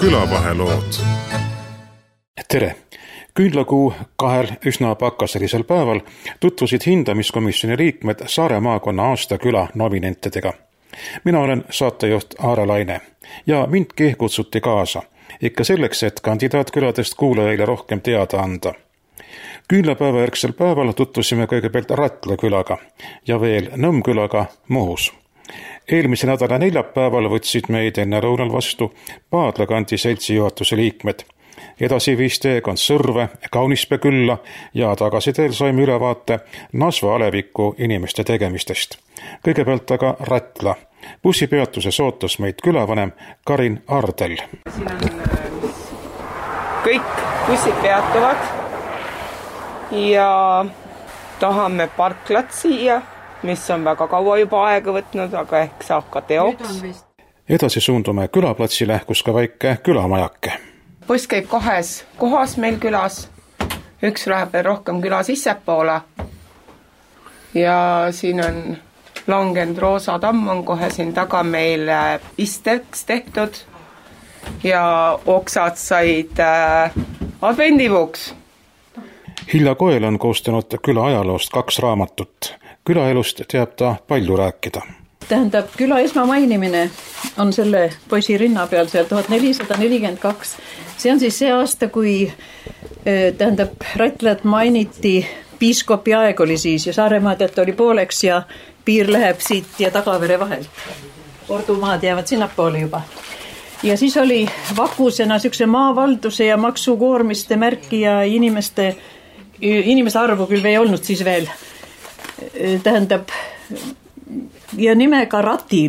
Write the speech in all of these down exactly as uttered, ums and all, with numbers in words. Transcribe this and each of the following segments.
külavahelood. Tere! Küünlakuu kahel üsna pakkaselisel päeval tutvusid hindamiskomisjoni liikmed Saare maakonna aastaküla nominentidega. Mina olen saatejuht Aare Laine ja mindki kutsuti kaasa, ikka selleks, et kandidaatküladest kuulajaile rohkem teada anda. Küünlapäeva järgsel päeval tutvusime kõigepealt Ratla külaga ja veel Nõmm külaga Muhus. Eelmise nädala neljapäeval võtsid meid enne lõunal vastu Paadla kandi seltsi juhatuse liikmed. Edasi viis teekond Sõrve, Kaunispea külla ja tagasiteel saime ülevaate Nasva aleviku inimeste tegemistest. Kõigepealt aga Ratla. Bussipeatuses ootas meid külavanem Karin Ardel. Siin on kõik bussid peatuvad ja tahame parklat siia, mis on väga kaua juba aega võtnud, aga ehk saab ka teoks. Edasi suundume külaplatsile, kus ka väike külamajake. Buss käib kahes kohas meil külas. Üks läheb veel rohkem küla sissepoole. Ja siin on langenud Roosa tamm on kohe siin taga meil isteks tehtud. Ja oksad said äh, advendipuuks. Hilja Koel on koostanud küla ajaloost kaks raamatut. Külaelust teab ta palju rääkida. Tähendab, küla esmamainimine on selle poisi rinna peal seal tuhat nelisada nelikümmend kaks. See on siis see aasta, kui tähendab, Ratlat mainiti, piiskopi aeg oli siis ja Saaremaad, et oli pooleks ja piir läheb siit ja Tagavere vahel. Ordumaad jäävad sinnapoole juba. Ja siis oli vakusena sükse maavalduse ja maksukoormiste märki ja inimeste, inimeste arvu küll ei olnud siis veel. Tähendab, ja nimega Ratil.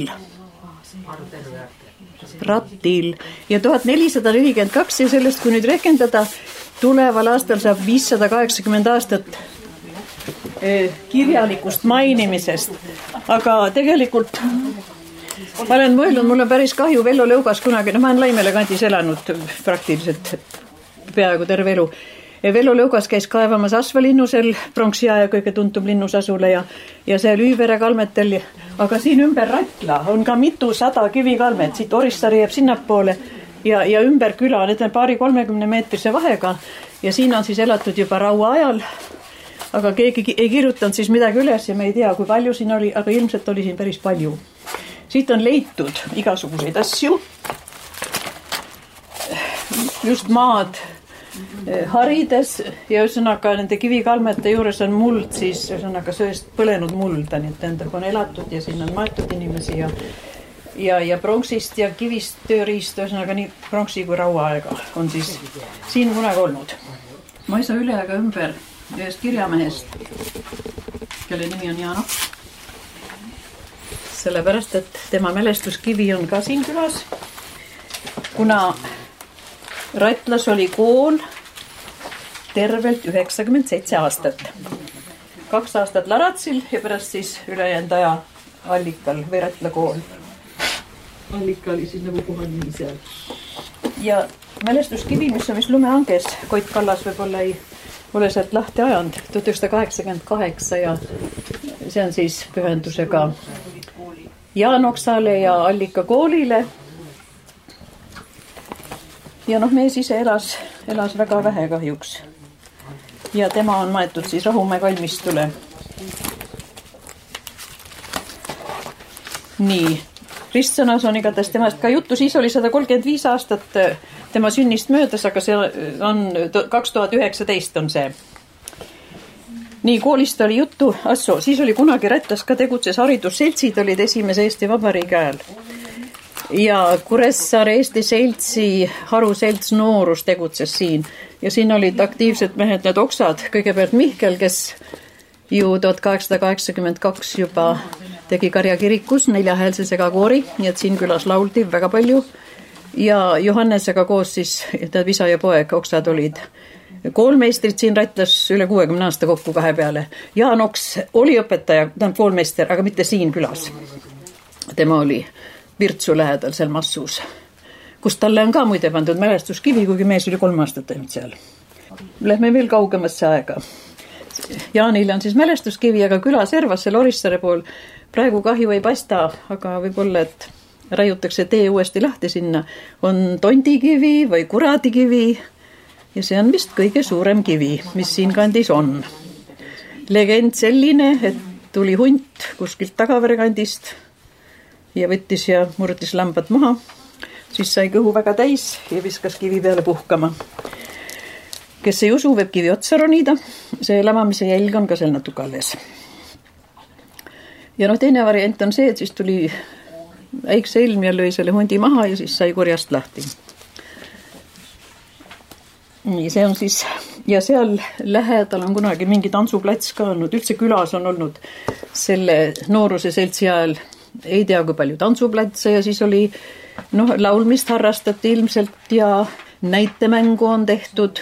Ratil. Ja tuhat nelisada nelikümmend kaks ja sellest, kui nüüd rehkendada, tuleval aastal saab viissada kaheksakümmend aastat kirjalikust mainimisest. Aga tegelikult ma olen mõelnud, mul on päris kahju Vello Lõugas kunagi, no ma olen Laimele kandis elanud praktiliselt peaaegu terve elu. Vello Lõugas käis kaevamas Asvalinnusel, pronksi aja kõige tuntum linnusasule ja, ja seal Üüvere kalmetel. Aga siin ümber Ratla on ka mitu sada kivikalmet, siit Orissari jääb sinnapoole ja, ja ümber küla, need on paari kolmekümne meetrise vahega ja siin on siis elatud juba raua ajal. Aga keegi ei kirjutanud siis midagi üles ja me ei tea, kui palju siin oli, aga ilmselt oli siin päris palju. Siit on leitud igasuguseid asju, just maad harides ja ühesõnaga nende kivikalmete juures on muld, siis ühesõnaga sööst põlenud mulda, nii et endab on elatud ja siin on maetud inimesi ja, ja, ja pronksist ja kivist tööriist, ühesõnaga nii pronksi kui rauaaega on siis siin kunagi olnud. Ma ei saa üle aga ümber ühest kirjamehest, kelle nimi on Jaano. Sellepärast, et tema mälestuskivi on ka siin külas, kuna Ratlas oli kool tervelt üheksakümmend seitse aastat. Kaks aastat Laratsil ja pärast siis ülejäänud aja Allikal või Ratla kool. Allika oli siis nagu kohal nii seal. Ja mälestuskivi, mis on vist lumehanges, Koit Kallas võib-olla ei ole sealt lahti ajanud, tuhat üheksasada kaheksakümmend kaheksa ja see on siis pühendusega Jaan Oksale ja Allika koolile. Ja noh, mees ise elas, elas väga vähe kahjuks. Ja tema on maetud siis Rahumäe kalmistule. Nii, Ristsõnas on igatahes temast ka juttu, siis oli sada kolmkümmend viis aastat tema sünnist möödas, aga see on kaks tuhat üheksateist on see. Nii, koolist oli juttu, assu, siis oli kunagi Rätlas ka tegutses haridusseltsid, olid esimese Eesti Vabariigi ajal. Ja Kuressaare Eesti seltsi haruselts Noorus tegutses siin ja siin olid aktiivsed mehed, need oksad, kõigepealt Mihkel, kes ju tuhat kaheksasada kaheksakümmend kaks juba tegi Karja kirikus neljahäälse segakoori, nii et siin külas lauldi väga palju ja Johannesega koos siis, tead isa ja poeg, oksad olid koolmeistrid siin Ratlas üle kuuekümne aasta kokku kahe peale. Jaan Oks oli õpetaja, ta on koolmeister, aga mitte siin külas. Tema oli Virtsu lähedal seal Massus, kus talle on ka muide pandud mälestuskivi, kuigi mees oli kolm aastat teinud seal. Lähme veel kaugemasse aega. Jaanile on siis mälestuskivi, aga küla servas seal Orissaare pool. Praegu kahju ei paista, aga võib-olla, et raiutakse tee uuesti lahti sinna, on tondikivi või kuradikivi ja see on vist kõige suurem kivi, mis siin kandis on. Legend selline, et tuli hunt kuskilt Tagavere kandist ja võttis ja murdis lambad maha, siis sai kõhu väga täis ja viskas kivi peale puhkama. Kes ei usu, võib kivi otsa ronida, see lamamise jälg on ka seal natuke alles. Ja noh, teine variant on see, et siis tuli äikse ilm ja lõi selle hundi maha ja siis sai kurjast lahti. Nii, see on siis, ja seal lähedal on kunagi mingi tantsuplats ka olnud, üldse külas on olnud selle nooruse seltsi ajal, ei tea kui palju tantsuplatse ja siis oli, noh, laulmist harrastati ilmselt ja näitemängu on tehtud.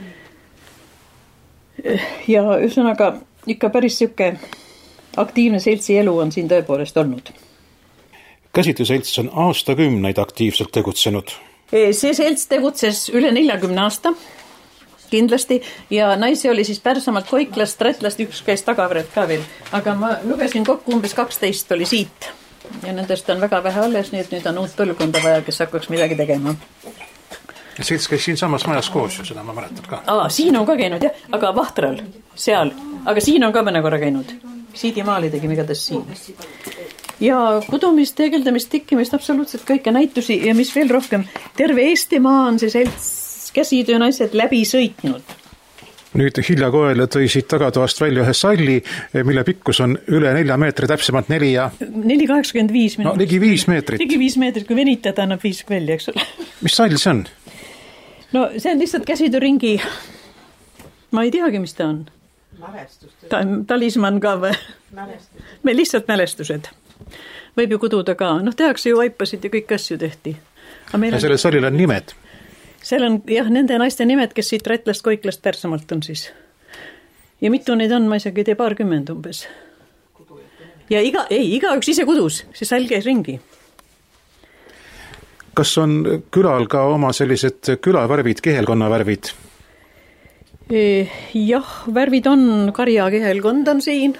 Ja ühesõnaga ikka päris siuke aktiivne seltsi elu on siin tõepoolest olnud. Käsitluselts on aastakümneid aktiivselt tegutsenud. See selts tegutses üle neljakümne aasta kindlasti ja naisi oli siis Pärsamalt, Koiklast, Rätlast, üks käis Tagaveret ka veel, aga ma lugesin kokku umbes kaksteist oli siit ja nendest on väga vähe alles, nii et nüüd on uut põlvkonda vaja, kes hakkaks midagi tegema. Selts käis siin samas majas koos ja seda ma mäletan ka. Aa, siin on ka käinud jah, aga Vahtral, seal, aga siin on ka mõne korra käinud. Siidimaali tegime igatahes siin. Ja kudumist, teegeldamist, tikkimist, absoluutselt kõike näitusi ja mis veel rohkem, terve Eestimaa on see selts käsitöö naised läbi sõitnud. Nüüd Hilja Koel tõi siit tagatoast välja ühe salli, mille pikkus on üle nelja meetri, täpsemalt neli ja... neli kaheksakümmend viis no, ligi viis meetrit. Ligi viis meetrit, kui venitada annab viis välja, eks ole. Mis sall see on? No see on lihtsalt käsitööringi, ma ei teagi, mis ta on. Ta, talisman ka või? Me lihtsalt mälestused. Võib ju kududa ka. Noh, tehakse ju vaipasid ja kõik asju tehti. Ja on... sellel sallil on nimed? Seal on jah, nende naiste nimed, kes siit Rätlast, Koiklast, Pärsamalt on siis. Ja mitu neid on, ma isegi ei tee paarkümmend umbes. Ja iga, ei, iga üks ise kudus, see sall käis ringi. Kas on külal ka oma sellised külavärvid, kehelkonna värvid? Jah, värvid on, karja kehelkond on siin.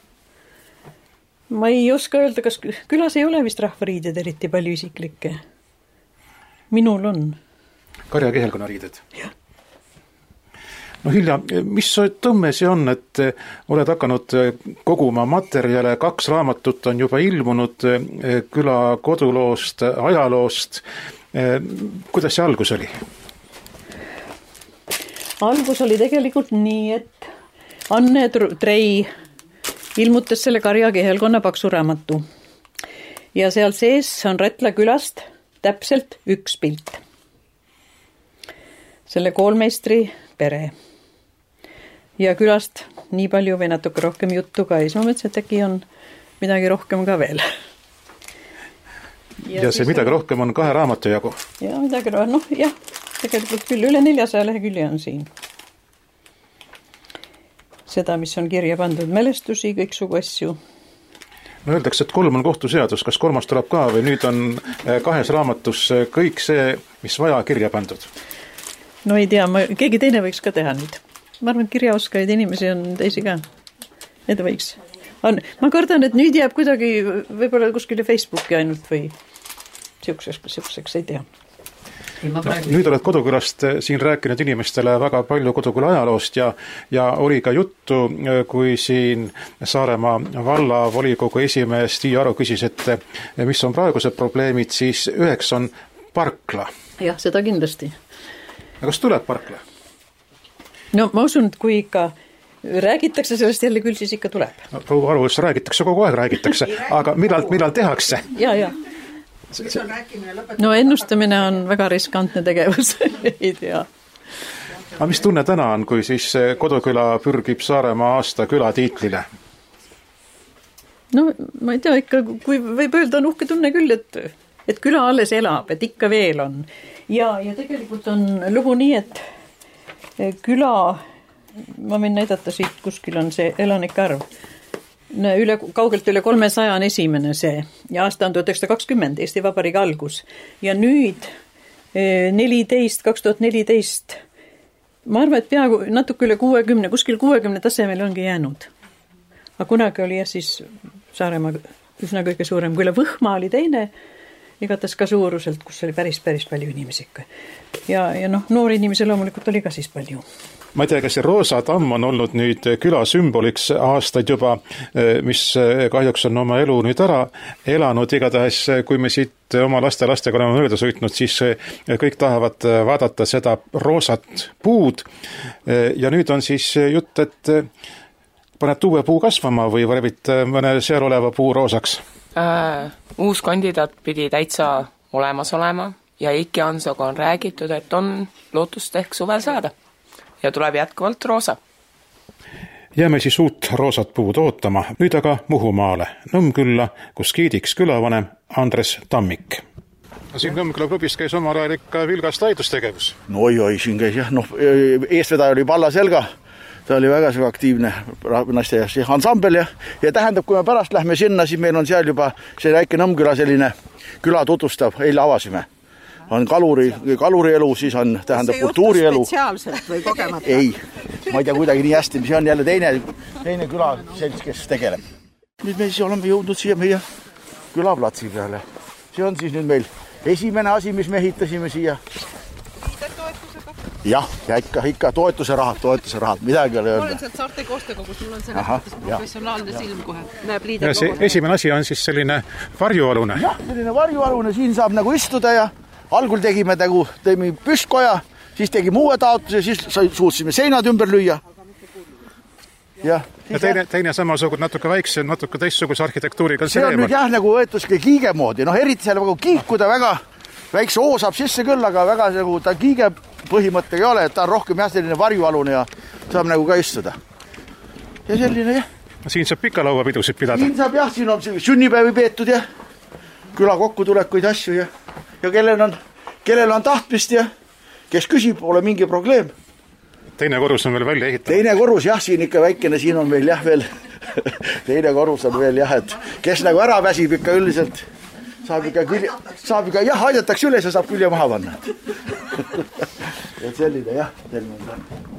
Ma ei oska öelda, kas külas ei ole vist rahvariided eriti palju isiklikke. Minul on. Karja kehelkonna riided? Jah. No Hilja, mis tõmme see on, et oled hakanud koguma materjale, kaks raamatut on juba ilmunud küla koduloost, ajaloost. Kuidas see algus oli? Algus oli tegelikult nii, et Anne Trei ilmutas selle Karja kehelkonna paksu raamatu. Ja seal sees on Rätla külast täpselt üks pilt. Selle koolmeistri pere. Ja külast nii palju või natuke rohkem juttu ka. Ja ma mõtlesin, et äkki on midagi rohkem ka veel. Ja, ja see midagi on... rohkem on kahe raamatu jagu? Ja midagi rohkem, noh jah, tegelikult küll üle neljasaja lehekülje on siin. Seda, mis on kirja pandud mälestusi, kõiksugu asju. No öeldakse, et kolm on kohtuseadus, kas kolmas tuleb ka või nüüd on kahes raamatus kõik see, mis vaja kirja pandud? No ei tea, ma, keegi teine võiks ka teha nüüd. Ma arvan, et kirjaoskaid inimesi on teisi ka. Need võiks. On. Ma kardan, et nüüd jääb kuidagi võib-olla kuskile Facebooki ainult või siukseks, siukseks ei tea. No, nüüd oled Kodukülast siin rääkinud inimestele väga palju Koduküla ajaloost ja, ja oli ka juttu, kui siin Saaremaa valla volikogu esimees Tiia Aro küsis, et mis on praegused probleemid, siis üheks on parkla. Jah, seda kindlasti. Ja kas tuleb parkla? No ma usun, et kui ikka räägitakse sellest jälle küll, siis ikka tuleb. No, proua Arvus räägitakse, kogu aeg räägitakse, aga millal, millal tehakse? Ja, ja. No ennustamine on väga riskantne tegevus, ei tea. Aga mis tunne täna on, kui siis Koduküla pürgib Saaremaa aasta küla tiitlile? No ma ei tea, ikka, kui võib öelda, on uhke tunne küll, et, et küla alles elab, et ikka veel on. Ja, ja tegelikult on lugu nii, et küla, ma võin näidata siit, kuskil on see elanike arv. Üle, kaugelt üle kolmesaja on esimene see ja aasta on tuhat üheksasada kakskümmend Eesti Vabariigi algus ja nüüd neliteist, kaks tuhat neliteist ma arvan, et peaaegu natuke üle kuuekümne, kuskil kuuekümne tasemel ongi jäänud. Aga kunagi oli jah siis Saaremaa üsna kõige suurem, kui Võhma oli teine igates ka suuruselt, kus oli päris, päris palju inimesi ikka. Ja, ja noh, noori inimesi loomulikult oli ka siis palju. Ma ei tea, kas see Roosa tamm on olnud nüüd küla sümboliks aastaid juba, mis kahjuks on oma elu nüüd ära elanud. Igatahes, kui me siit oma laste lastega oleme mööda sõitnud, siis kõik tahavad vaadata seda roosat puud. Ja nüüd on siis jutt, et paned uue puu kasvama või värvid mõne seal oleva puu roosaks? Äh, uus kandidaat pidi täitsa olemas olema ja Eiki Hansoga on räägitud, et on lootust ehk suvel saada. Ja tuleb jätkuvalt roosa. Jääme siis uut roosat puud ootama, nüüd aga Muhumaale, Nõmmkülla, kus kiidiks külavanem Andres Tammik. Siin Nõmmküla klubis käis omal ajal ikka vilgas taidustegevus. No oi, oi, siin käis jah, noh, eestvedaja oli Palla Selga, ta oli väga aktiivne naiste ja ansambel ja, ja tähendab, kui me pärast lähme sinna, siis meil on seal juba see väike Nõmmküla selline küla tutvustab, eile avasime. On kaluri, kaluri elu, siis on tähendab kultuuri elu. See spetsiaalselt või kogemata? Ei, ma ei tea kuidagi nii hästi, see on jälle teine, teine küla selts, kes tegeleb. Nüüd me siis oleme jõudnud siia meie külaplatsi peale. See on siis nüüd meil esimene asi, mis me ehitasime siia. Jah, ja ikka, ikka toetuse rahad, toetuse rahad, midagi ei ole öelda. Ma olen sealt Saarte Koostöökogus, mul on selles mõttes professionaalne silm kohe. Näeb ja see esimene asi on siis selline varjualune. Jah, selline varjualune, siin saab nagu istuda ja algul tegime nagu, tegime püstkoja, siis tegime uue taotluse, siis suutsime seinad ümber lüüa. Ja, ja teine, teine samasugune natuke väikse, natuke teistsuguse arhitektuuriga. See on nüüd jah nagu võetuski kiige moodi, noh eriti seal nagu kiikuda väga, väikse oo saab sisse küll, aga väga nagu ta kiige põhimõttega ei ole, et ta on rohkem jah selline varjualune ja saab nagu ka istuda. Ja selline jah. Siin saab pikalauapidusid pidada. Siin saab jah, siin on sünnipäevi peetud ja küla kokkutulekuid asju ja ja kellel on, kellel on tahtmist ja kes küsib, ole mingi probleem. Teine korrus on veel välja ehitatud. Teine korrus, jah, siin ikka väikene, siin on meil jah veel, teine korrus on veel jah, et kes nagu ära väsib ikka üldiselt, saab ikka, külje, saab ikka jah, aidatakse üles ja saab külje maha panna. Et selline jah, selline.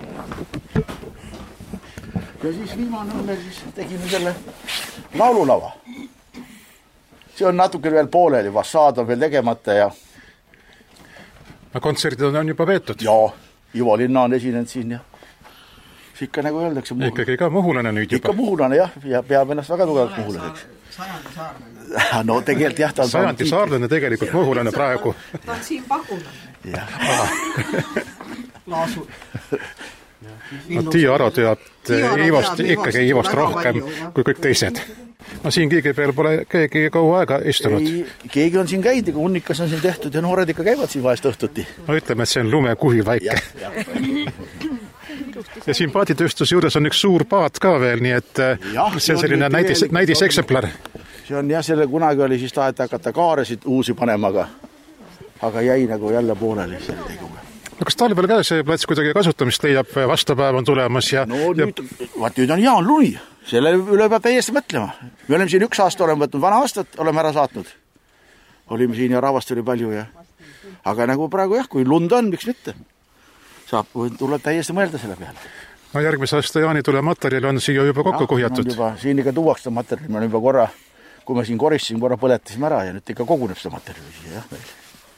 Ja siis viimane on meil siis tegime selle laululava. See on natuke veel pooleli, vassaad on veel tegemata ja... Kontserdid on juba veetud? Jaa, Ivo Linna on esinenud siin ja see ikka nagu öeldakse muhulane. Ikkagi ka muhulane nüüd juba? Ikka muhulane jah, ja peab ennast väga tugevalt muhulaseks. Sajandi saarlane. No tegelikult jah, ta on... Sajandi saarlane tegelikult muhulane praegu. Ta on siin pakuna. Jah. Laasul. No Tiia Aro teab Ivost, ikkagi Ivost rohkem kui kõik teised. No siin keegi peal pole keegi kaua aega istunud. Ei, keegi on siin käid, aga hunnikas on siin tehtud ja noored ikka käivad siin vahest õhtuti. No ütleme, et see on lumekuhil väike. Ja, ja siin paaditööstuse juures on üks suur paat ka veel, nii et ja, see on selline näidis, näidis eksemplar. See on jah, selle kunagi oli siis taheti hakata kaaresid uusi panema, aga, aga jäi nagu jälle pooleli selle teguga. No kas talvel ka see plats kuidagi kasutamist leiab, vastapäev on tulemas ja... No nüüd, ja... vaat nüüd on jaan luni, selle üle peab täiesti mõtlema. Me oleme siin üks aasta oleme võtnud, vana aastat oleme ära saatnud. Olime siin ja rahvast oli palju ja... Aga nagu praegu jah, kui lund on, miks mitte? Saab, tuleb täiesti mõelda selle peale. No järgmise aasta jaanitule materjali on siia juba kokku kuhjatud. Juba, siin ikka tuuaks seda materjali, me oleme juba korra, kui me siin koristasime, korra põletasime ära ja nüüd ikka koguneb seda materjali siia, jah, meil.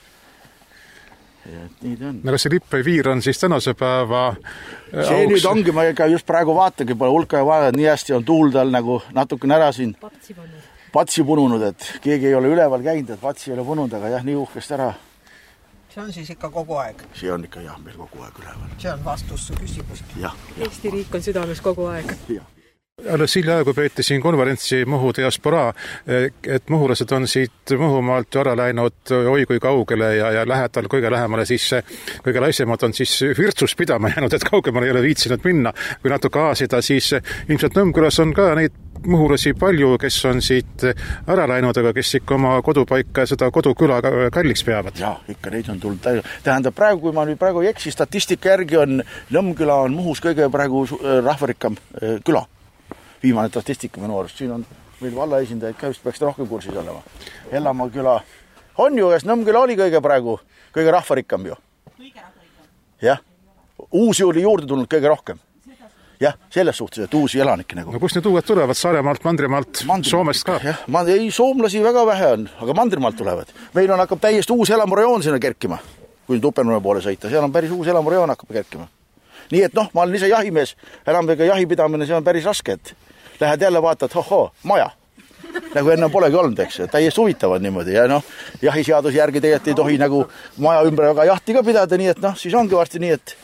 No kas see lippeviir on siis tänase päeva see auks? Nüüd ongi, ma ikka just praegu vaatagi, pole hulka ja vaadanud, nii hästi on tuul tal nagu natukene ära siin patsi pununud, et keegi ei ole üleval käinud, et patsi ei ole pununud, aga jah, nii uhkest ära. See on siis ikka kogu aeg? See on ikka jah, meil kogu aeg üleval. See on vastus su küsimus. Ja, ja. Eesti riik on südames kogu aeg. Jah. Alles hilja aegu peeti siin konverentsi Muhu diasporaa, et muhulased on siit Muhumaalt ära läinud oi kui kaugele ja, ja lähedal kõige lähemale siis kõige laisemad on siis Virtsus pidama jäänud, et kaugemale ei ole viitsinud minna. Kui natuke aasida, siis ilmselt Nõmmkülas on ka neid muhulasi palju, kes on siit ära läinud, aga kes ikka oma kodupaika seda koduküla kalliks peavad. Jah, ikka neid on tulnud. Tähendab, praegu, kui ma nüüd praegu ei eksi, statistika järgi on Nõmmküla on Muhus kõige praegu rahvarikkam küla. Viimane statistika minu arust. Siin on meil valla esindajaid ka just peaks rohkem kursis olema. Ellamaa küla on ju, kes Nõmmküla oli kõige praegu, kõige rahvarikkam ju. Kõige rahvarikkam. Jah. Uusi oli juurde tulnud kõige rohkem. jah, selles suhtes, et uusi elanikke nagu. No kus need uued tulevad? Saaremaalt, Mandrimaalt, Mandrimaalt, Soomest ka? Jah, ma, ei, soomlasi väga vähe on, aga Mandrimaalt tulevad. Meil on hakkab täiesti uus elamurajoon sinna kerkima, kui Tupernurme poole sõita. Seal on päris uus elamurajoon hakkab kerkima. Nii et noh, ma olen ise jahimees, enam ega jahipidamine, see on päris raske, et lähed jälle vaatad, hoho, maja. Nagu enne polegi olnud, eks, täiesti huvitavad niimoodi. Ja noh, jahiseaduse järgi tegelikult ei tohi nagu maja ümber väga jahti ka pidada, nii et noh, siis ongi varsti nii, et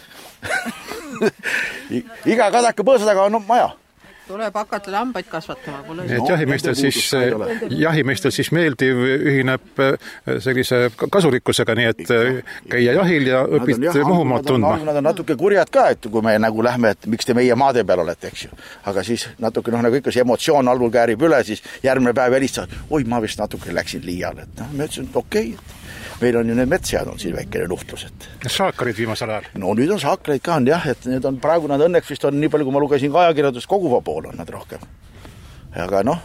iga kadaka põõsa taga on maja. Tuleb hakata lambaid kasvatama. Pole et jahimeestel siis, jahimeestel siis meeldiv ühineb sellise kasulikkusega, nii et käia jahil ja õpid Muhumaad tundma. Nad on natuke kurjad ka, et kui me nagu lähme, et miks te meie maade peal olete, eks ju. Aga siis natuke noh, nagu ikka see emotsioon algul käärib üle, siis järgmine päev helistavad, oi, ma vist natuke läksin liiale. Et noh, me ütlesin, et okei, et meil on ju need metsjad on siin väikene nuhtlus. Et... Saakarid viimasel ajal? No nüüd on saakarid ka on jah, et need on praegu nad õnneks vist on nii palju, kui ma lugesin ka ajakirjadust, koguva pool on nad rohkem. Aga noh,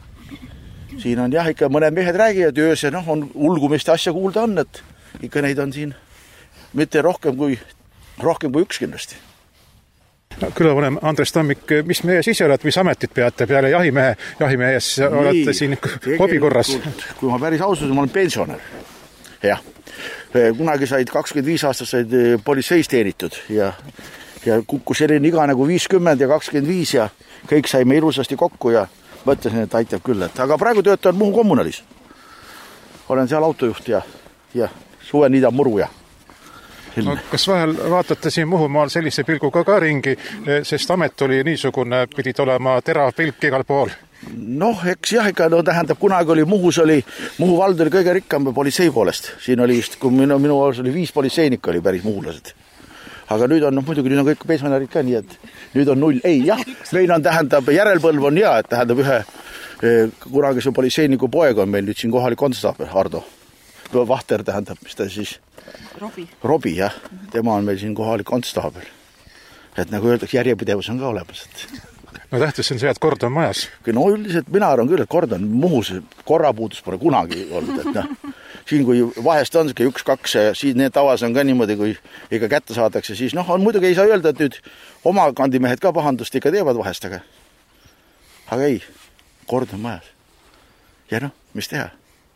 siin on jah, ikka mõned mehed räägivad öös ja noh, on ulgumist asja kuulda on, et ikka neid on siin mitte rohkem kui, rohkem kui üks kindlasti. No, külavanem Andres Tammik, mis meie ise oled, mis ametit peate peale jahimehe, jahimehes olete siin hobikorras? Kui ma päris ausalt, ma olen pensionär. Jah, kunagi said kakskümmend viis aastat said politseis teenitud ja, ja kukkus selline iga nagu viiskümmend ja kakskümmend viis ja kõik saime ilusasti kokku ja mõtlesin, et aitab küll. Et, aga praegu töötan Muhu kommunalis. Olen seal autojuht ja, ja suve niidab muru ja no, kas vahel vaatate siin Muhumaal sellise pilguga ka ringi, sest amet oli niisugune, pidid olema terav pilk igal pool? Noh, eks jah, ikka no, tähendab, kunagi oli Muhus oli, Muhu vald oli kõige rikkam politsei poolest. Siin oli just, kui minu, minu oli viis politseinikku oli päris muhulased. Aga nüüd on, noh, muidugi nüüd on kõik pensionärid ka, nii et nüüd on null. Ei, jah, meil on, tähendab, järelpõlv on hea, et tähendab ühe kunagi see politseiniku poeg on meil nüüd siin kohalik konstaabel, Hardo. Vahter tähendab, mis ta siis... Robi. Robi, jah. Tema on meil siin kohalik konstaabel. Et nagu öeldaks, järjepidevus on ka olemas, et... No tähtis on see, et kord on majas. No üldiselt mina arvan küll, et kord on Muhus, korrapuudus pole kunagi olnud, et noh, siin kui vahest on see üks, kaks ja siis need tavas on ka niimoodi, kui ikka kätte saadakse, siis noh, on muidugi ei saa öelda, et nüüd oma kandimehed ka pahandust ikka teevad vahest, aga, aga ei, kord on majas. Ja noh, mis teha?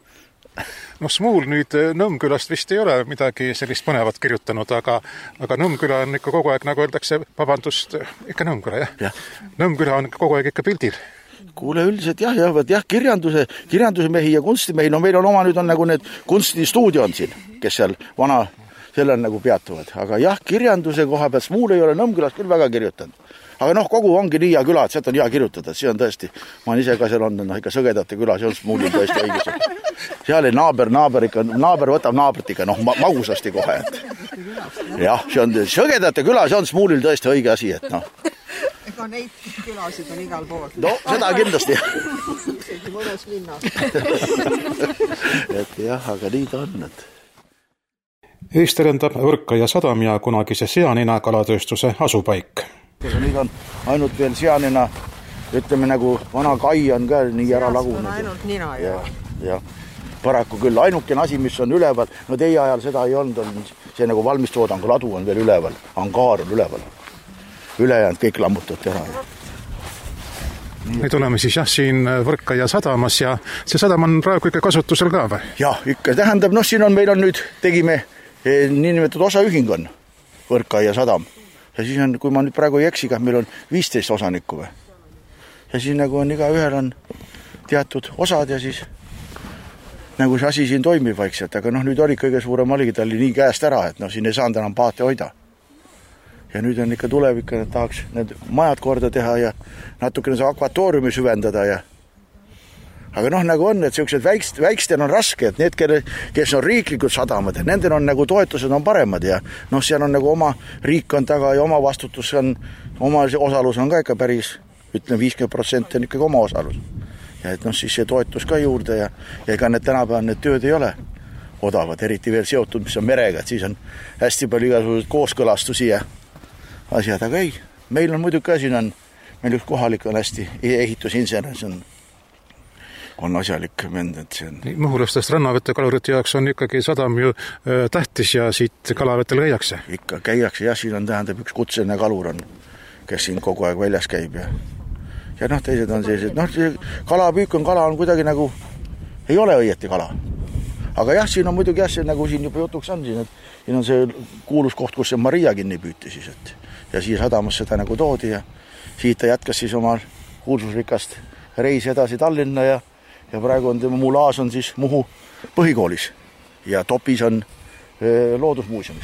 No Smuul nüüd Nõmmkülast vist ei ole midagi sellist põnevat kirjutanud, aga, aga Nõmmküla on ikka kogu aeg, nagu öeldakse, vabandust, ikka Nõmmküla, jah? Ja. Nõmmküla on kogu aeg ikka pildil. Kuule, üldiselt jah, jah, jah, kirjanduse, kirjanduse mehi ja kunstimehi, no meil on oma nüüd on nagu need kunstistuudio on siin, kes seal vana, selle on nagu peatuvad. Aga jah, kirjanduse koha pealt Smuul ei ole Nõmmkülast küll väga kirjutanud. Aga noh, kogu ongi nii hea küla, et sealt on hea kirjutada, see on tõesti, ma olen ise ka seal olnud, noh ikka Sõgedate küla, see on Smuulil tõesti õigus. Seal ei naaber, naaber ikka, naaber võtab naabrit ikka, noh magusasti kohe, et jah, see on Sõgedate küla, see on Smuulil tõesti õige asi, et noh. Ega neid külasid on igal pool. No, seda kindlasti. Isegi mõnes linnas. Et jah, aga nii ta on, et Eest lendab Võrkkaia sadam ja kunagise Seanina kalatööstuse asupaik. Nüüd on ainult veel Seanina, ütleme nagu vana kai on ka nii ära lagunud. On ainult nina ja. Ja, paraku küll ainukene asi, mis on üleval, no teie ajal seda ei olnud, on see nagu valmistoodangu ladu on veel üleval, angaar on üleval. Ülejäänud kõik lammutati ära. Nüüd oleme siis jah siin Võrkkaia sadamas ja see sadam on praegu ikka kasutusel ka või? Jah, ikka tähendab, noh siin on, meil on nüüd, tegime niinimetatud osaühing on Võrkkaia sadam. Ja siis on, kui ma nüüd praegu ei eksiga, meil on viisteist osanikku või. Ja siis nagu on iga ühel on teatud osad ja siis nagu see asi siin toimib vaikselt, aga noh, nüüd oli kõige suurem oligi, ta oli nii käest ära, et noh, siin ei saanud enam paate hoida. Ja nüüd on ikka tulevik, et tahaks need majad korda teha ja natukene see akvatooriumi süvendada ja aga noh, nagu on, et sellised väikst, väikstel on raske, et need, kelle, kes on riiklikud sadamad, et nendel on nagu toetused on paremad ja noh, seal on nagu oma riik on taga ja oma vastutus on, oma osalus on ka ikka päris, ütlen viiskümmend protsenti on ikkagi oma osalus. Ja et noh, siis see toetus ka juurde ja, ja ega need tänapäeval need tööd ei ole odavad, eriti veel seotud, mis on merega, et siis on hästi palju igasugused kooskõlastusi ja asjad, aga ei, meil on muidugi ka siin on, meil üks kohalik on hästi ehitusinsener, see on on asjalik vend, et see on... Muhulastest rannavete kalurite jaoks on ikkagi sadam ju äh, tähtis ja siit kalavetel käiakse. Ikka käiakse, jah, siin on tähendab üks kutseline kalur on, kes siin kogu aeg väljas käib ja ja noh, teised on sellised, noh, see kalapüük on, kala on kuidagi nagu, ei ole õieti kala. Aga jah, siin on muidugi jah, see nagu siin juba jutuks on siin, et siin on see kuulus koht, kus see Maria kinni püüti siis, et ja siia sadamas seda nagu toodi ja siit ta jätkas siis oma kuulsusrikast reisi edasi Tallinna ja, ja praegu on tema mulaas on siis Muhu põhikoolis ja Topis on e, loodusmuuseumis.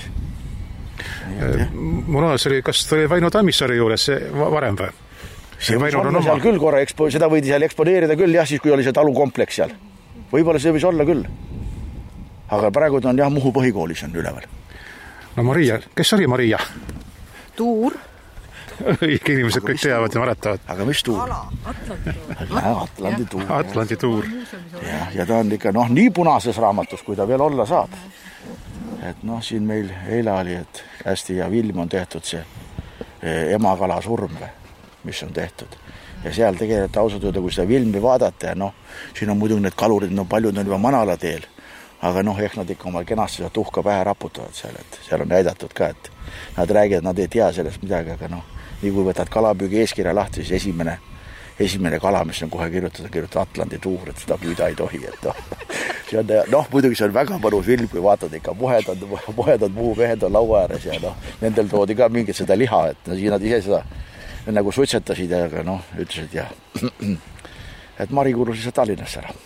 Mulaas oli, kas ta oli Väino Tammissaari juures varem või? See võis olla seal küll korra, ekspo, seda võidi seal eksponeerida küll, jah, siis kui oli see talukompleks seal. Võib-olla see võis olla küll. Aga praegu on jah, Muhu põhikoolis on üleval. No Maria, kes oli Maria? Tuur. Õige inimesed kõik teavad ja mäletavad. Aga mis tuur? Atlandi tuur. Atlandi tuur. Atlandi tuur. Ja, ja ta on ikka noh, nii punases raamatus, kui ta veel olla saab. Et noh, siin meil eile oli, et hästi ja film on tehtud see emakala surm, mis on tehtud. Ja seal tegelikult ausalt öelda, kui seda filmi vaadata ja noh, siin on muidugi need kalurid, no paljud on juba manala teel, aga noh, ehk nad ikka oma kenasti seda tuhka pähe raputavad seal, et seal on näidatud ka, et nad räägivad, nad ei tea sellest midagi, aga noh, nii kui võtad kalapüügi eeskirja lahti, siis esimene, esimene kala, mis on kohe kirjutatud, kirjutada Atlandi tuur, et seda püüda ei tohi, et noh, see on, noh, muidugi see on väga mõnus film, kui vaatad ikka muhedad, muhedad muu mehed on laua ääres ja noh, nendel toodi ka mingit seda liha, et no, siin nad ise seda nagu suitsetasid ja aga noh, ütlesid ja et Mari kuulus ise Tallinnasse ära.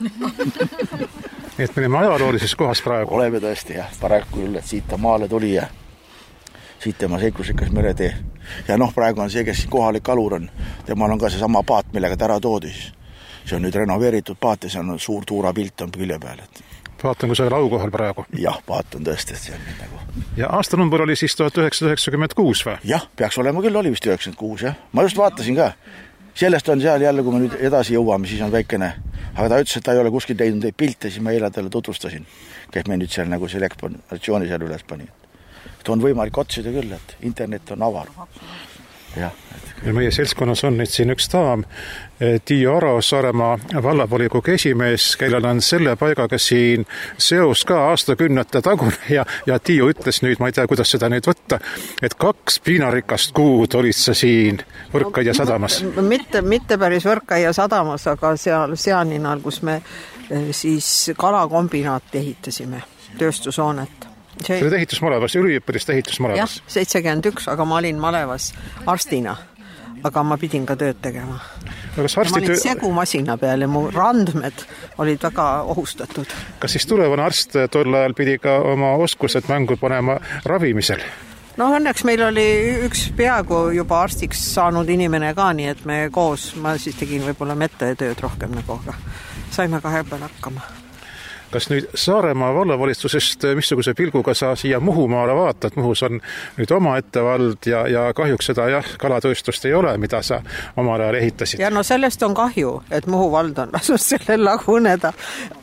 Et me oleme ajaloolises kohas praegu. Oleme tõesti jah, paraku küll, et siit ta maale tuli ja siit tema seiklusrikas meretee. Ja noh, praegu on see, kes kohalik kalur on, temal on ka see sama paat, millega ta ära toodi. See on nüüd renoveeritud paat ja see on suur tuurapilt on külje peal. Et paat on kui seal aukohal praegu. Jah, paat on tõesti, et see on nagu. Ja aastanumber oli siis tuhat üheksasada üheksakümmend kuus või? Jah, peaks olema küll, oli vist üheksakümmend kuus, jah. Ma just vaatasin ka. Sellest on seal jälle, kui me nüüd edasi jõuame, siis on väikene. Aga ta ütles, et ta ei ole kuskil teinud neid pilte, siis ma eile talle tutvustasin. Kes me nüüd seal nagu selle eksponatsiooni seal üles pani. Et on võimalik otsida küll, et internet on avar. Jah, et ja meie seltskonnas on nüüd siin üks daam, Tiio Aro, Saaremaa vallavolikogu esimees, kellel on selle paigaga siin seos ka aastakümnete tagune ja, ja Tiio ütles nüüd, ma ei tea, kuidas seda nüüd võtta, et kaks piinarikast kuud olid sa siin Võrkaia sadamas. Mitte, mitte päris Võrkaia sadamas, aga seal Seaninal, kus me siis kalakombinaat ehitasime, tööstushoonet. See oli ehitusmalevas, üliõpilist ehitusmalevas. Jah, seitsekümmend üks, aga ma olin malevas arstina, aga ma pidin ka tööd tegema. Kas ma olin töö... segumasina peal ja mu randmed olid väga ohustatud. Kas siis tulevane arst tol ajal pidi ka oma oskused mängu panema ravimisel? No õnneks meil oli üks peaaegu juba arstiks saanud inimene ka, nii et me koos, ma siis tegin võib-olla metatööd rohkem nagu, aga saime kahe peal hakkama. Kas nüüd Saaremaa vallavalitsusest missuguse pilguga sa siia Muhumaale vaatad? Muhus on nüüd oma ettevald ja, ja kahjuks seda jah, kalatööstust ei ole, mida sa omal ajal ehitasid. Ja no sellest on kahju, et Muhu vald on lasus sellel laguneda.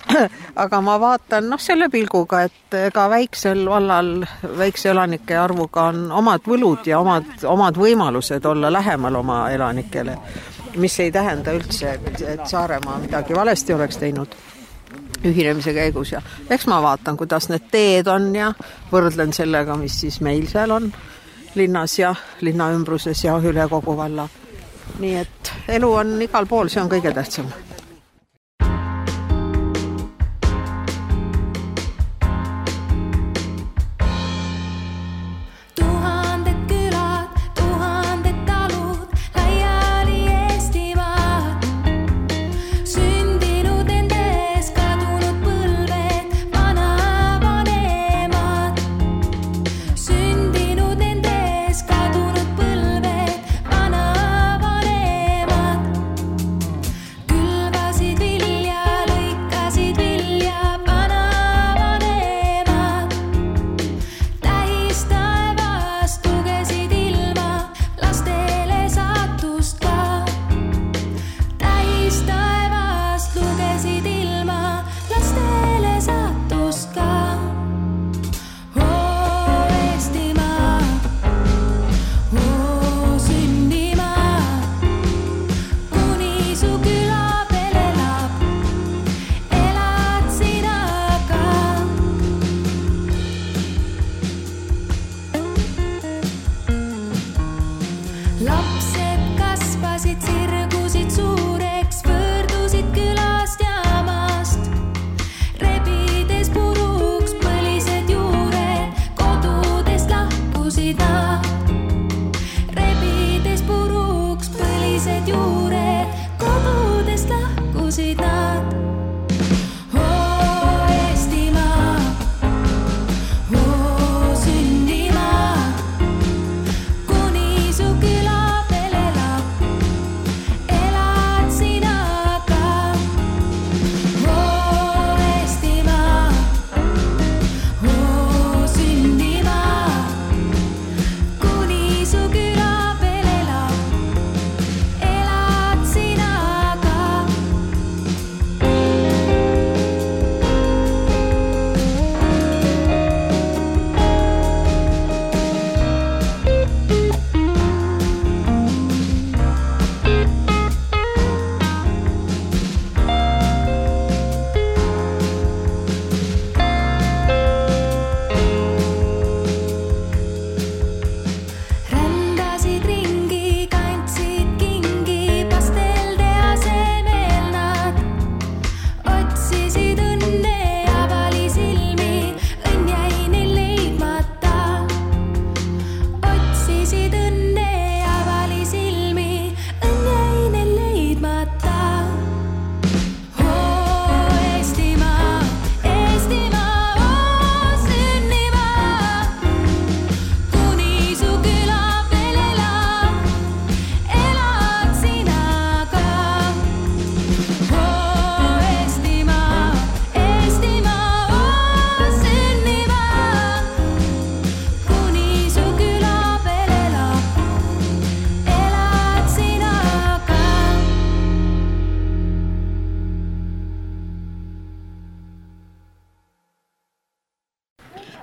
Aga ma vaatan noh, selle pilguga, et ka väiksel vallal, väikse elanike arvuga on omad võlud ja omad, omad võimalused olla lähemal oma elanikele, mis ei tähenda üldse, et Saaremaa midagi valesti oleks teinud ühinemise käigus ja eks ma vaatan, kuidas need teed on ja võrdlen sellega, mis siis meil seal on linnas ja linna ümbruses ja üle kogu valla. Nii et elu on igal pool, see on kõige tähtsam. Küll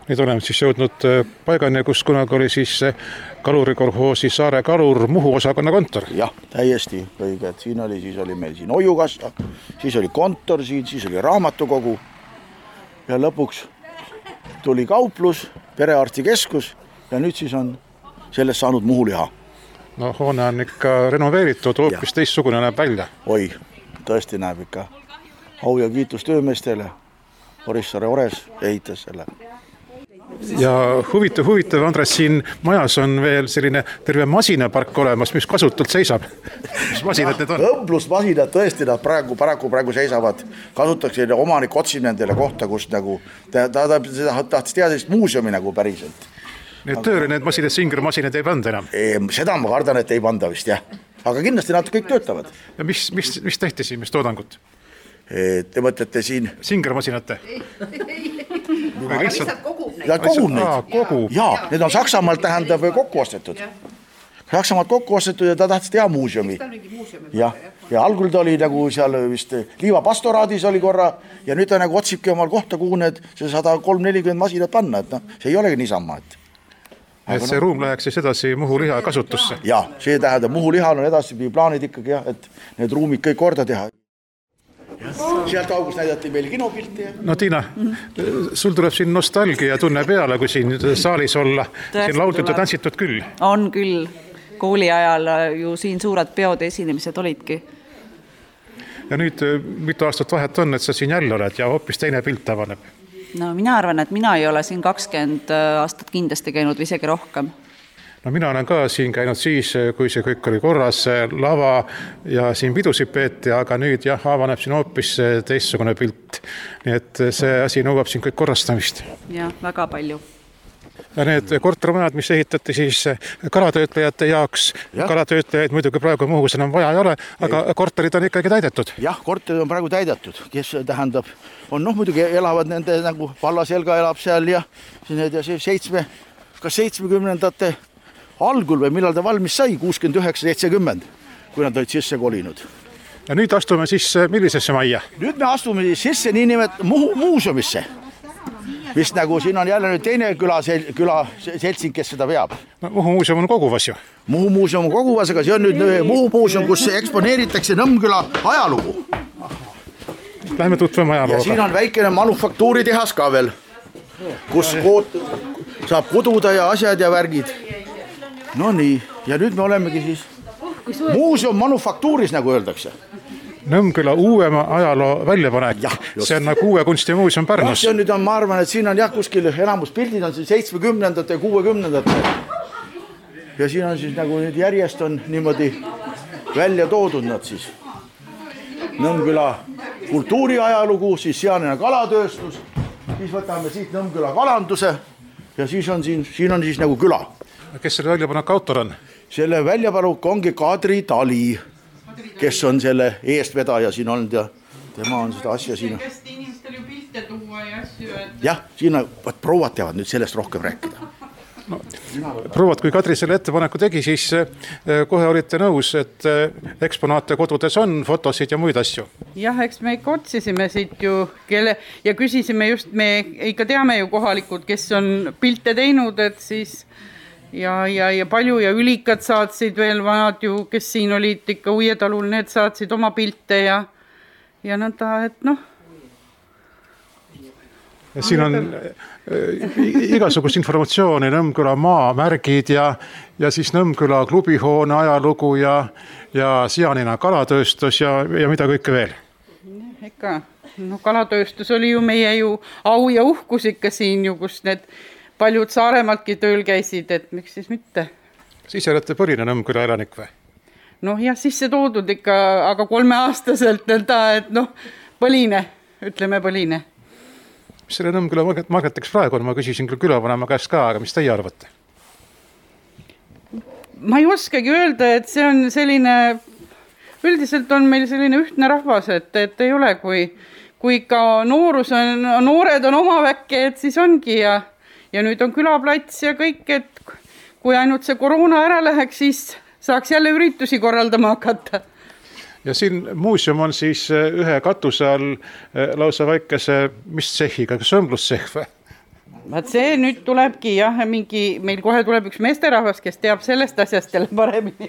Nüüd oleme siis jõudnud paigani, kus kunagi oli siis kalurikolhoosi Saare Kalur Muhu osakonna kontor. Jah, täiesti õige, et siin oli, siis oli meil siin hoiukassa, siis oli kontor siin, siis oli raamatukogu ja lõpuks tuli kauplus, perearstikeskus ja nüüd siis on sellest saanud Muhu liha. No hoone on ikka renoveeritud, hoopis teistsugune näeb välja. Oi, tõesti näeb ikka. Au ja kiitus töömeestele. Orissaare Ores ehitas selle. Ja huvitav, huvitav, Andres, siin majas on veel selline terve masinapark olemas, mis kasutult seisab. Mis masinad need on? Õmblusmasinad tõesti nad praegu, paraku praegu seisavad. Kasutaks omanik otsib nendele kohta, kus nagu ta, ta, ta, ta tahtis teha sellist muuseumi nagu päriselt. Need tööle need masinad, singermasinad ei panda enam? Ei, seda ma kardan, et ei panda vist, jah. Aga kindlasti nad kõik töötavad. Ja mis, mis, mis tehti siin, mis toodangut? Te mõtlete siin... Singermasinate? Aga lihtsalt kogub neid. Ja kogub neid. Aa, kogub. Jaa, need on Saksamaalt tähendab kokku ostetud. Saksamaalt kokku ostetud ja ta tahtis teha muuseumi. Ja, ja algul ta oli nagu seal vist Liiva pastoraadis oli korra ja nüüd ta nagu otsibki omal kohta, kuhu need sada kolm nelikümmend masinat panna, et no, see ei olegi niisama, et et see ruum läheks siis edasi Muhu liha kasutusse? Jaa, see tähendab, Muhu lihal on edasi plaanid ikkagi, jah, et need ruumid kõik korda teha. Sealt augus näidati meil kinopilte. Ja... No Tiina, mm-hmm. sul tuleb siin nostalgia tunne peale, kui siin saalis olla. Tõesti siin laultud ja tantsitud küll. On küll. Kooli ajal ju siin suured peod esinemised olidki. Ja nüüd mitu aastat vahet on, et sa siin jälle oled ja hoopis teine pilt avaneb? No mina arvan, et mina ei ole siin kakskümmend aastat kindlasti käinud või isegi rohkem. No mina olen ka siin käinud siis, kui see kõik oli korras, lava ja siin pidusid peeti, aga nüüd jah, avaneb siin hoopis teistsugune pilt. Nii et see asi nõuab siin kõik korrastamist. Jah, väga palju. Ja need kortermajad, mis ehitati siis kalatöötlejate jaoks, ja. Kalatöötlejaid muidugi praegu Muhus enam vaja ei ole, aga ei. Korterid on ikkagi täidetud. Jah, korterid on praegu täidetud, kes tähendab, on noh muidugi elavad nende nagu Vallaselga elab seal ja see seitsme, kas seitsmekümnendate algul või millal ta valmis sai, kuuskümmend üheksa seitsekümmend, kui nad olid sisse kolinud. Ja nüüd astume siis millisesse majja? Nüüd me astume siis sisse nii nimet Muhu muuseumisse. Vist nagu siin on jälle nüüd teine küla, küla seltsing, kes seda veab. No, Muhu muuseum on koguvas ju. Muhu muuseum on koguvas, aga see on nüüd Muhu muuseum, kus eksponeeritakse Nõmmküla ajalugu. Lähme tutvame ajalooga. Ja siin on väikene manufaktuuritehas ka veel, kus kood, saab koduda ja asjad ja värgid. No nii, ja nüüd me olemegi siis muuseum manufaktuuris, nagu öeldakse. Nõmmküla uuema ajaloo väljapanek. Ja, see on nagu uue kunstimuuseum Pärnus. Ja, see on nüüd, on, ma arvan, et siin on jah, kuskil enamus pildid on siin seitsmekümnendate ja kuuekümnendate. Ja siin on siis nagu nüüd järjest on niimoodi välja toodud nad siis. Nõmmküla kultuuriajalugu, siis sealne kalatööstus, siis võtame siit Nõmmküla kalanduse ja siis on siin, siin on siis nagu küla. Kes selle väljapanek autor on? Selle väljapanuk ongi Kadri Tali, kes on selle eestvedaja siin olnud ja tema on seda asja siin. Kes inimestel ju pilte tuua ja asju. Et... jah, siin on, prouad teavad nüüd sellest rohkem rääkida. No, prouad, kui Kadri selle ettepaneku tegi, siis kohe olite nõus, et eksponaate kodudes on, fotosid ja muid asju. Jah, eks me ikka otsisime siit ju, kelle, ja küsisime just, me ikka teame ju kohalikud, kes on pilte teinud, et siis ja, ja, ja palju ja ülikad saatsid veel vanad ju, kes siin olid ikka Uietalul, need saatsid oma pilte ja, ja nõnda, et noh. Ja siin on igasugust informatsiooni, Nõmmküla maamärgid ja, ja siis Nõmmküla klubihoone ajalugu ja, ja Sianina kalatööstus ja, ja mida kõike veel. Ikka, no kalatööstus oli ju meie ju au ja uhkus ikka siin ju, kus need paljud Saaremaltki tööl käisid, et miks siis mitte. Siis olete põline Nõmmküla elanik või? Noh jah, sisse toodud ikka, aga kolmeaastaselt, et noh, põline, ütleme põline. Mis selle Nõmmküla margeteks praegu on? Ma küsisin küll külavanema käest ka, aga mis teie arvate? Ma ei oskagi öelda, et see on selline, üldiselt on meil selline ühtne rahvas, et, et ei ole, kui, kui ikka noorus on, noored on oma väkke, et siis ongi ja, ja nüüd on külaplats ja kõik, et kui ainult see koroona ära läheks, siis saaks jälle üritusi korraldama hakata. Ja siin muuseum on siis ühe katuse all lausa väikese, mis tsehiga, kas õmblussehv või? vaat see nüüd tulebki jah, mingi, meil kohe tuleb üks meesterahvas, kes teab sellest asjast jälle paremini.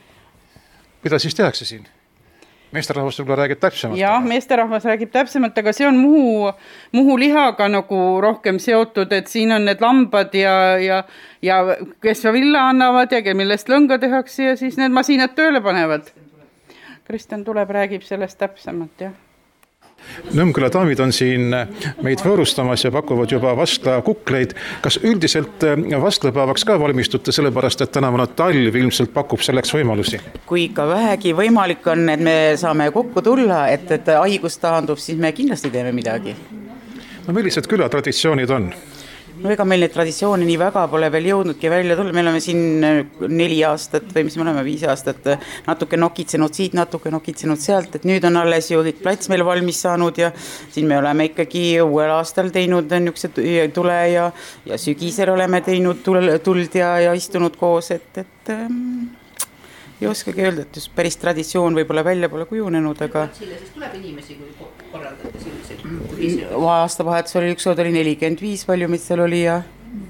Mida siis tehakse siin? Meesterahvas võib-olla räägib täpsemalt. Jah, meesterahvas räägib täpsemalt, aga see on muhu, muhu lihaga nagu rohkem seotud, et siin on need lambad ja, ja, ja kes villa annavad ja millest lõnga tehakse ja siis need masinad tööle panevad. Kristjan tuleb, räägib sellest täpsemalt, jah. Nõmmküla daamid on siin meid võõrustamas ja pakuvad juba vastla kukleid. Kas üldiselt vastlapäevaks ka valmistute, sellepärast, et tänavune talv ilmselt pakub selleks võimalusi? Kui ikka vähegi võimalik on, et me saame kokku tulla, et, et haigus taandub, siis me kindlasti teeme midagi. No millised külatraditsioonid on? No ega meil neid traditsioone nii väga pole veel jõudnudki välja tulla, me oleme siin neli aastat või mis me oleme viis aastat natuke nokitsenud siit, natuke nokitsenud sealt, et nüüd on alles ju kõik plats meil valmis saanud ja siin me oleme ikkagi uuel aastal teinud niisuguse tule ja, ja sügisel oleme teinud tuld ja, ja istunud koos, et, et ähm, ei oskagi öelda, et just päris traditsioon võib-olla välja pole kujunenud, aga Siis tuleb inimesi, kui korraldate selliseid? Aastavahetus oli üks kord oli nelikümmend viis, palju meid seal oli ja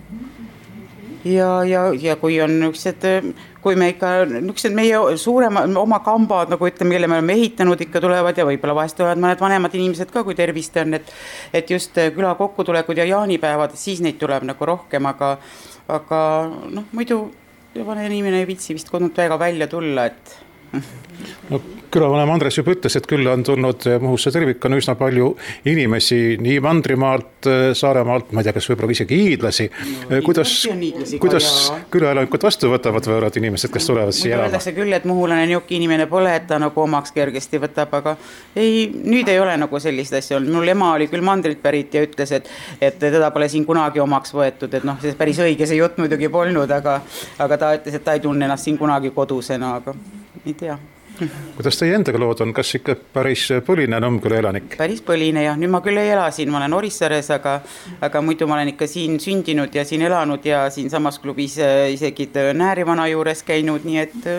ja, ja, ja kui on niisugused, kui me ikka niisugused meie suurema, oma kambad, nagu ütleme, kelle me oleme ehitanud, ikka tulevad ja võib-olla vahest tulevad mõned vanemad inimesed ka, kui tervist on, et, et just küla kokkutulekud ja jaanipäevad, siis neid tuleb nagu rohkem, aga, aga noh, muidu juba inimene ei vitsi vist kodnud väga välja tulla, et no, külavanem Andres juba ütles, et küll on tulnud Muhusse tervikuna üsna palju inimesi nii Mandrimaalt, Saaremaalt, ma ei tea, kas võib-olla isegi hiidlasi. No, kuidas kuidas külaelanikud vastu võtavad võõrad inimesed, kes tulevad siia elama? Öeldakse küll, et muhulane niuki inimene pole, et ta nagu omaks kergesti võtab, aga ei, nüüd ei ole nagu sellist asja olnud. Mul ema oli küll Mandrilt pärit ja ütles, et, et teda pole siin kunagi omaks võetud, et noh, see päris õige see jutt muidugi polnud, aga, aga ta ütles, et ta ei tunne ennast siin kunagi kodusena, aga ei tea. Kuidas teie endaga lood on? Kas ikka päris põline Nõmmküla elanik? Päris põline jah, nüüd ma küll ei ela siin, ma olen Orissares, aga, aga muidu ma olen ikka siin sündinud ja siin elanud ja siin samas klubis isegi Näärivana juures käinud, nii et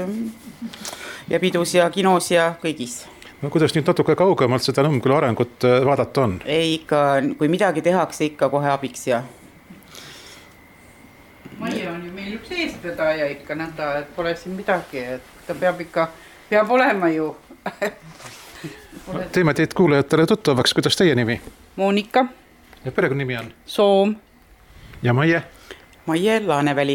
ja pidus ja kinos ja kõigis. No kuidas nüüd natuke kaugemalt seda Nõmmküla arengut vaadata on? Ei ikka, kui midagi tehakse, ikka kohe abiks ja Maie on ju meil üks eestvedaja ikka nõnda, et pole siin midagi, et ta peab ikka, peab olema ju. No, teeme teid kuulajatele tuttavaks, kuidas teie nimi? Monika. Ja perekonna nimi on? Soom. Ja Maie? Maie Laaneväli.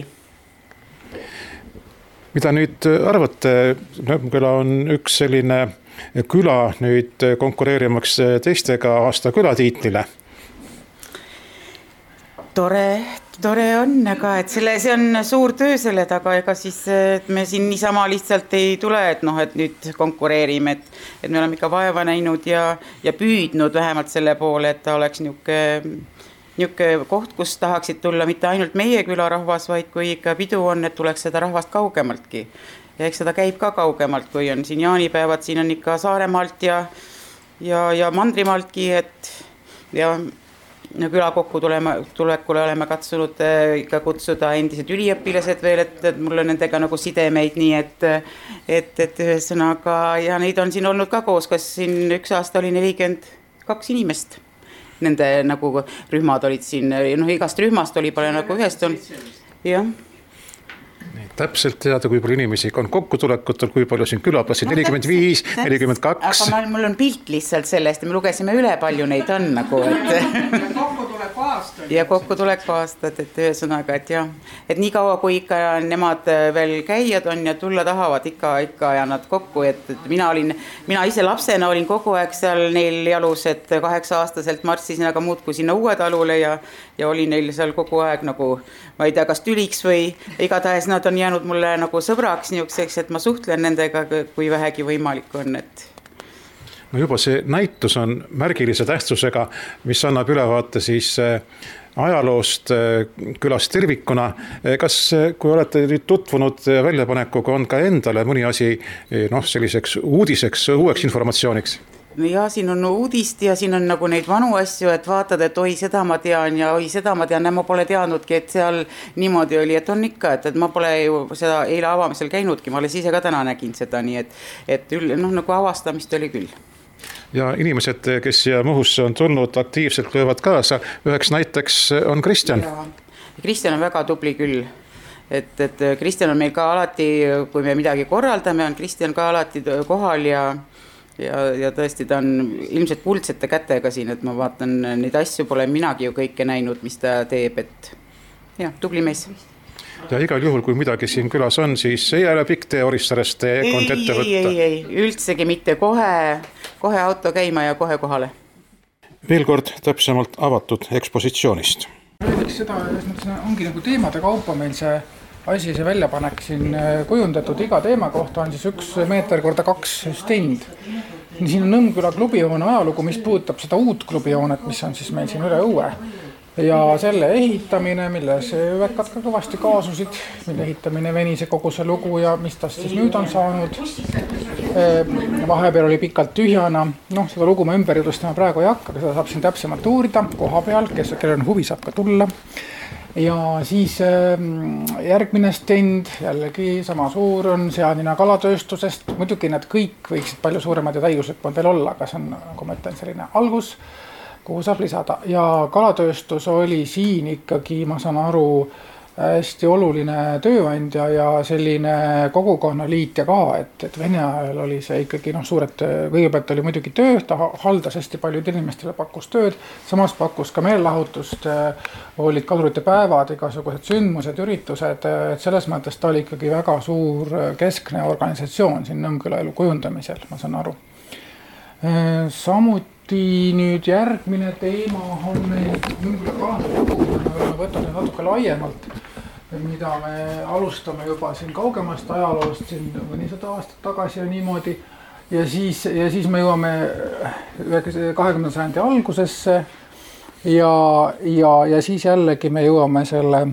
Mida nüüd arvate, Nõmmküla on üks selline küla nüüd konkureerimaks teistega aasta külatiitlile? Tore, tore on, aga et selle, see on suur töö selle taga, ega siis et me siin niisama lihtsalt ei tule, et noh, et nüüd konkureerime, et, et me oleme ikka vaeva näinud ja, ja püüdnud vähemalt selle poole, et ta oleks niisugune, niisugune koht, kus tahaksid tulla mitte ainult meie külarahvas, vaid kui ikka pidu on, et tuleks seda rahvast kaugemaltki. Ja eks seda käib ka kaugemalt, kui on siin jaanipäevad, siin on ikka Saaremaalt ja, ja, ja Mandrimaaltki, et ja No küla kokku tulema, tulekule oleme katsunud ikka kutsuda endised üliõpilased veel, et, et mul on nendega nagu sidemeid, nii et, et, et ühesõnaga, ja neid on siin olnud ka koos, kas siin üks aasta oli nelikümmend kaks inimest. Nende nagu rühmad olid siin, noh igast rühmast oli pole nagu ühest on, jah. Täpselt teada, kui palju inimesi on kokkutulekutel, kui palju siin külaplassi, no, nelikümmend viis, nelikümmend kaks. Aga mul on pilt lihtsalt sellest ja me lugesime üle, palju neid on nagu, et ja kokkutuleku aastad. Ja kokkutuleku aastad, et ühesõnaga, et jah, et nii kaua, kui ikka nemad veel käijad on ja tulla tahavad ikka, ikka ja nad kokku, et, et mina olin, mina ise lapsena olin kogu aeg seal neil jalus, et kaheksa aastaselt marssisin, aga muud kui sinna Uue talule ja, ja oli neil seal kogu aeg nagu, ma ei tea, kas tüliks või igatahes nad on jäänud mulle nagu sõbraks niisuguseks, et ma suhtlen nendega, kui vähegi võimalik on, et no juba see näitus on märgilise tähtsusega, mis annab ülevaate siis ajaloost külast tervikuna. Kas, kui olete nüüd tutvunud väljapanekuga, on ka endale mõni asi noh, selliseks uudiseks, uueks informatsiooniks? Ja siin on uudist ja siin on nagu neid vanu asju, et vaatad, et oi, seda ma tean ja oi, seda ma tean, ma pole teadnudki, et seal niimoodi oli, et on ikka, et, et ma pole ju seda eile avamisel käinudki, ma alles ise ka täna nägin seda, nii et, et noh, nagu avastamist oli küll. Ja inimesed, kes siia Muhusse on tulnud, aktiivselt löövad kaasa. Üheks näiteks on Kristjan. Kristjan on väga tubli küll. Et, et Kristjan on meil ka alati, kui me midagi korraldame, on Kristjan ka alati kohal ja, ja, ja tõesti ta on ilmselt kuldsete kätega siin, et ma vaatan neid asju, pole minagi ju kõike näinud, mis ta teeb, et jah, tubli mees. Ja igal juhul, kui midagi siin külas on, siis ei ole pikk tee Orissarest kond ette võtta. Ei, ei, ei, üldsegi mitte kohe, kohe auto käima ja kohe kohale. Veel kord täpsemalt avatud ekspositsioonist. Eks seda ongi nagu teemade kaupa meil see asi, see väljapanek siin kujundatud. Iga teema kohta on siis üks meeter korda kaks stend. Siin on Nõmmküla klubijoone ajalugu, mis puudutab seda uut klubijoonet, mis on siis meil siin üle õue. Ja selle ehitamine, milles üvekad ka kõvasti kaasusid, mille ehitamine venise kogu see lugu ja mis tast siis nüüd on saanud. Vahepeal oli pikalt tühjana, noh seda lugu ma ümber jutustama praegu ei hakka, seda saab siin täpsemalt uurida koha peal, kes kellel on huvi saab ka tulla. Ja siis järgmine stend, jällegi sama suur on Seadina kalatööstusest, muidugi need kõik võiksid palju suuremad ja täiuslikumad veel olla, aga see on, nagu ma ütlen, selline algus, kuhu saab lisada. Ja kalatööstus oli siin ikkagi, ma saan aru, hästi oluline tööandja ja selline kogukonnaliitja ka, et, et Vene ajal oli see ikkagi noh, suured, kõigepealt oli muidugi töö, ta haldas hästi paljud inimestele pakkus tööd, samas pakkus ka meellahutust, olid kadurite päevad, igasugused sündmused, üritused, et selles mõttes ta oli ikkagi väga suur keskne organisatsioon siin Nõmmküla elu kujundamisel, ma saan aru. Samuti nüüd järgmine teema on meil Nõmmküla kalanduslugu, me võtame natuke laiemalt, mida me alustame juba siin kaugemast ajaloost, siin mõnisada aastat tagasi ja niimoodi. Ja siis, ja siis me jõuame kahekümnenda sajandi algusesse ja, ja, ja siis jällegi me jõuame selle,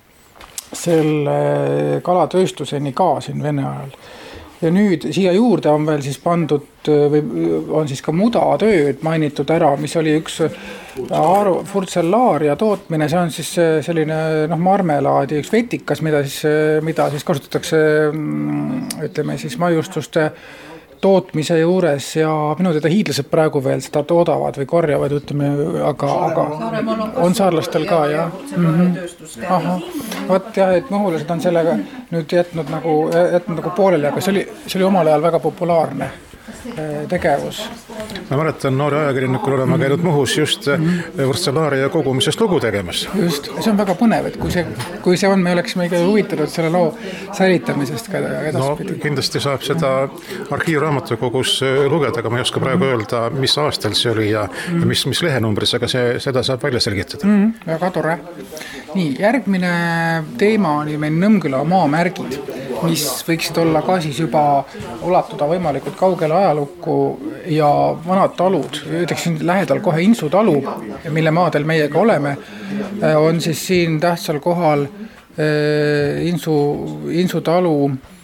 selle kalatööstuseni ka siin Vene ajal. Ja nüüd siia juurde on veel siis pandud või on siis ka mudatööd mainitud ära, mis oli üks furtsellaaria tootmine, see on siis selline noh, marmelaadi, üks vetikas, mida siis, mida siis kasutatakse ütleme siis maiustuste tootmise juures ja minu teada hiidlased praegu veel seda toodavad või korjavad, ütleme, aga, aga on saarlastel ka, jah. Mm-hmm. Aha, võt jah, et muhulased on sellega nüüd jätnud nagu, jätnud nagu pooleli, aga see oli, see oli omal ajal väga populaarne tegevus. Ma mäletan noore ajakirjanikul olema käinud Muhus just furtsellaaria kogumisest lugu tegemas. Just, see on väga põnev, et kui see, kui see on, me oleksime ikka huvitanud selle loo säilitamisest ka edaspidi. No kindlasti saab seda arhiivraamatukogus lugeda, aga ma ei oska praegu öelda, mis aastal see oli ja, mm. ja mis, mis lehenumbris, aga see, seda saab välja selgitada. Mm, väga tore. Nii, järgmine teema oli meil Nõmmküla maamärgid, mis võiksid olla ka siis juba ulatuda võimalikult kaugele ajalukku ja vanad talud, ütleksin lähedal kohe Insu talu, mille maadel meiega oleme, on siis siin tähtsal kohal Insu, Insu talu,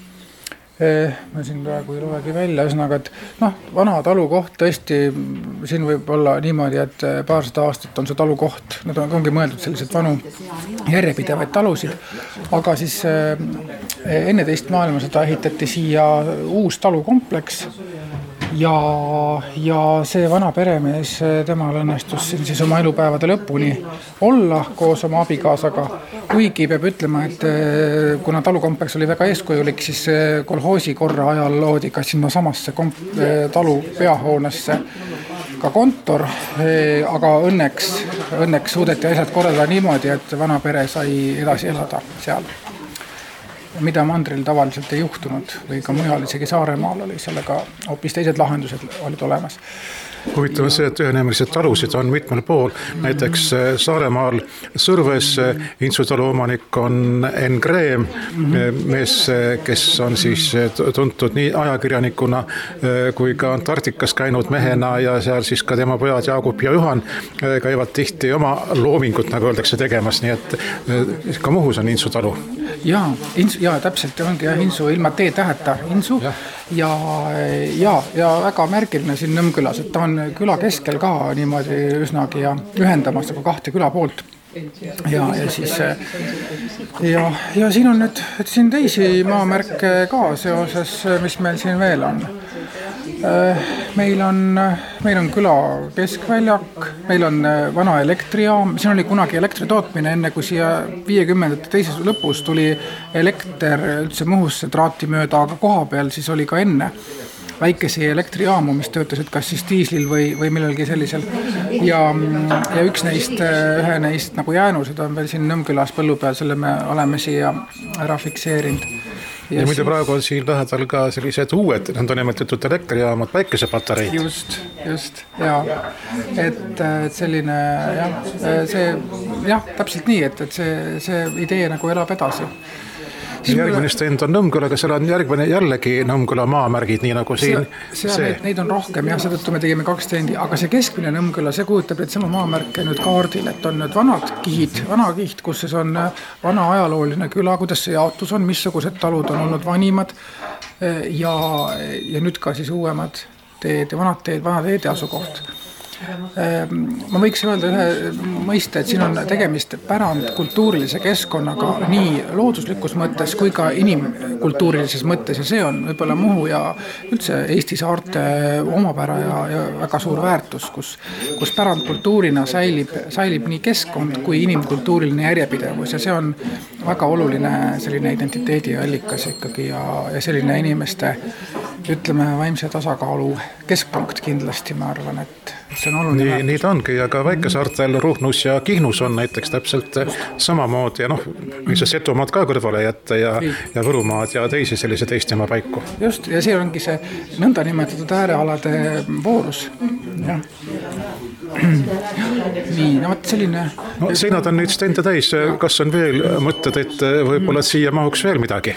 ma siin praegu ei loegi välja, üsnaga, et noh, vana talu koht tõesti, siin võib olla niimoodi, et paarsada aastat on see talu koht, need on, ongi mõeldud sellised vanu järjepidevaid talusid, aga siis enne teist maailmasõda ehitati siia uus talukompleks ja, ja see vana peremees, temal õnnestus siin siis oma elupäevade lõpuni olla koos oma abikaasaga, kuigi peab ütlema, et kuna talukompleks oli väga eeskujulik, siis kolhoosi korra ajal loodi ka sinna samasse komp- talu peahoonesse ka kontor, aga õnneks, õnneks suudeti asjad korraldada niimoodi, et vana pere sai edasi elada seal, mida mandril tavaliselt ei juhtunud või ka mujal, isegi Saaremaal oli sellega hoopis teised lahendused olid olemas. Huvitav see, et ühenemelised talusid on mitmel pool, näiteks Saaremaal Sõrves Insu talu omanik on Enn Kreem, mees, kes on siis tuntud nii ajakirjanikuna kui ka Antarktikas käinud mehena ja seal siis ka tema pojad Jaagup ja Juhan käivad tihti oma loomingut, nagu öeldakse, tegemas, nii et ka Muhus on Insu talu. Jaa, Insu, jaa, täpselt ongi jah, Insu ilma T-täheta Insu ja, ja, ja, ja väga märgiline siin Nõmmkülas, et ta on küla keskel ka niimoodi üsnagi ja ühendamas nagu kahte küla poolt. Ja, ja siis ja, ja siin on nüüd siin teisi maamärke ka seoses, mis meil siin veel on. Meil on, meil on küla keskväljak, meil on vana elektrijaam, siin oli kunagi elektri tootmine, enne kui siia viiekümnendate teises lõpus tuli elekter üldse Muhusse traati mööda, aga koha peal siis oli ka enne väikesi elektrijaamu, mis töötasid kas siis diislil või, või millelgi sellisel. Ja, ja üks neist, ühe neist nagu jäänused on veel siin Nõmmkülas põllu peal, selle me oleme siia ära fikseerinud. Ja, ja muide praegu on siin lähedal ka sellised uued, nad on nimetatud elektrijaamad, päikesepatareid. Just, just, jaa. Et, et selline, jah, see, jah, täpselt nii, et, et see, see idee nagu elab edasi. Järgmine stend on Nõmmküla, aga seal on järgmine jällegi Nõmmküla maamärgid, nii nagu siin. Seal see. Neid, neid on rohkem, jah, seetõttu me tegime kaks stendi, aga see keskmine Nõmmküla, see kujutab neid sama maamärke nüüd kaardil, et on nüüd vanad kihid, vana kiht, kus siis on vana ajalooline küla, kuidas see jaotus on, missugused talud on olnud vanimad ja, ja nüüd ka siis uuemad teed ja vanad teed, vana teede asukoht. Ma võiks öelda ühe mõiste, et siin on tegemist pärand kultuurilise keskkonnaga nii looduslikus mõttes kui ka inimkultuurilises mõttes ja see on võib-olla Muhu ja üldse Eesti saarte omapära ja, ja väga suur väärtus, kus, kus pärandkultuurina säilib, säilib nii keskkond kui inimkultuuriline järjepidevus ja see on väga oluline selline identiteedi allikas ikkagi ja, ja selline inimeste ütleme vaimse tasakaalu keskpunkt kindlasti, ma arvan, et see on oluline. Nii, nii ta ongi ja ka väikesaartel Ruhnus ja Kihnus on näiteks täpselt samamoodi ja noh, mis Setumaad ka kõrvale jätta ja, ja Võrumaad ja teisi sellised Eestimaa paiku. Just, ja see ongi see nõnda nimetatud äärealade voorus. Jah. Nii, no võt selline... No, seinad on nüüd stende täis, kas on veel mõtted, et võib-olla siia mahuks veel midagi?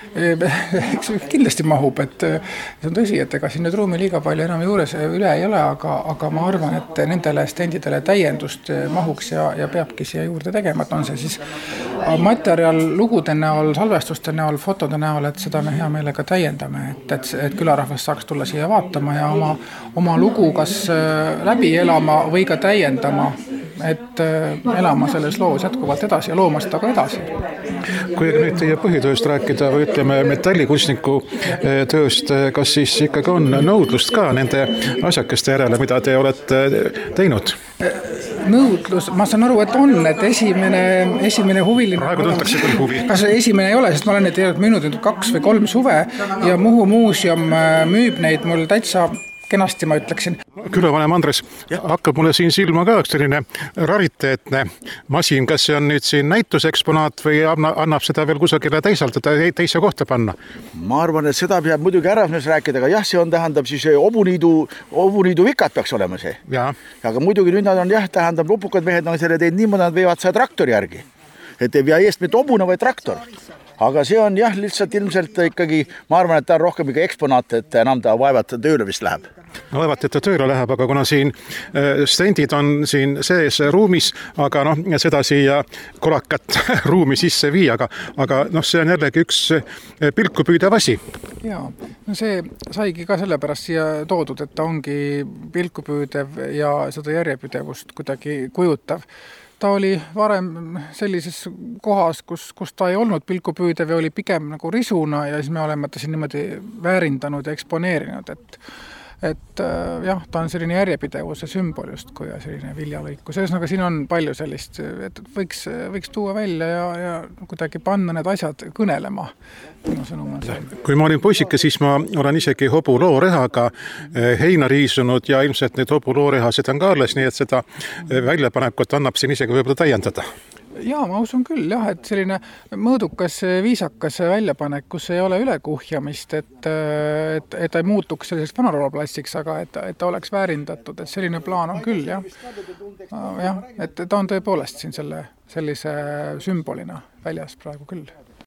Kindlasti mahub, et see on tõsi, et ega siin nüüd ruumi liiga palju enam juures üle ei ole, aga, aga ma arvan, et nendele stendidele täiendust mahuks ja, ja peabki siia juurde tegema, et on see siis materjal lugude näol, salvestuste näol, fotode näol, et seda me hea meelega täiendame, et, et, et külarahvas saaks tulla siia vaatama ja oma, oma lugu kas läbi elama või ka täiendama, et elama selles loos jätkuvalt edasi ja looma seda ka edasi. Kui nüüd teie põhitööst rääkida või ütleme metallikunstniku tööst, kas siis ikkagi on nõudlust ka nende asjakeste järele, mida te olete teinud? Nõudlus, ma saan aru, et on, et esimene, esimene huviline... Praegu tuntakse küll huvi. Kas esimene ei ole, sest ma olen neid müünud kaks või kolm suve ja Muhu muuseum müüb neid mul täitsa kenasti, ma ütleksin. Külavanem Andres, hakkab mulle siin silma ka selline rariteetne masin, kas see on nüüd siin näituseksponaat või annab seda veel kusagile teisaldada, teise kohta panna? Ma arvan, et seda peab muidugi äravnes rääkida, aga jah, see on tähendab siis obuniidu, obuniidu vikad peaks olema see. Ja. Aga muidugi nüüd nad on jah, tähendab lupukad mehed on selle teid niimoodi, nad veevad seda traktori järgi. Et ei vea eest mitte obuna, vaid traktor. Aga see on jah, lihtsalt ilmselt ikkagi, ma arvan, et ta on rohkem ikka eksponaat, et enam ta vaevat tööle vist läheb. No vaevat, et ta tööle läheb, aga kuna siin stendid on siin sees ruumis, aga noh, seda siia kolakat ruumi sisse viia, aga, aga noh, see on jällegi üks pilku püüdev asi. Jaa, no see saigi ka sellepärast siia toodud, et ta ongi pilku püüdev ja seda järjepidevust kuidagi kujutav. Ta oli varem sellises kohas, kus, kus ta ei olnud pilkupüüdev ja oli pigem nagu risuna ja siis me oleme ta siin niimoodi väärindanud ja eksponeerinud, et et jah, ta on selline järjepidevuse sümbol just kui selline viljalõiku. Seesnaga siin on palju sellist, et võiks, võiks tuua välja ja, ja kuidagi panna need asjad kõnelema. Kui ma olin poisike, siis ma olen isegi hobuloorehaga heina riisunud ja ilmselt need hobuloorehasid on ka alles, nii et seda väljapanekut annab siin isegi võib-olla täiendada. Jaa, ma usun küll, jah, et selline mõõdukas, viisakas väljapanek, kus ei ole ülekuhjamist, et, et, et ei muutuks selliseks vanarolaplastiks, aga et, et ta oleks väärindatud, et selline plaan on küll, jah. jah, et ta on tõepoolest siin selle, sellise sümbolina väljas praegu küll.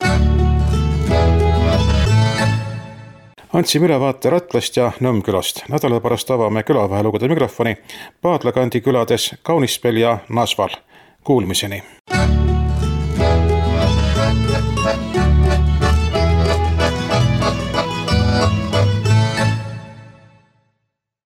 Andsime ülevaate Ratlast ja Nõmmkülast. Nädala pärast avame külavahelugude mikrofoni Paadlakandi külades Kaunispel ja Nasval. Kuulmiseni!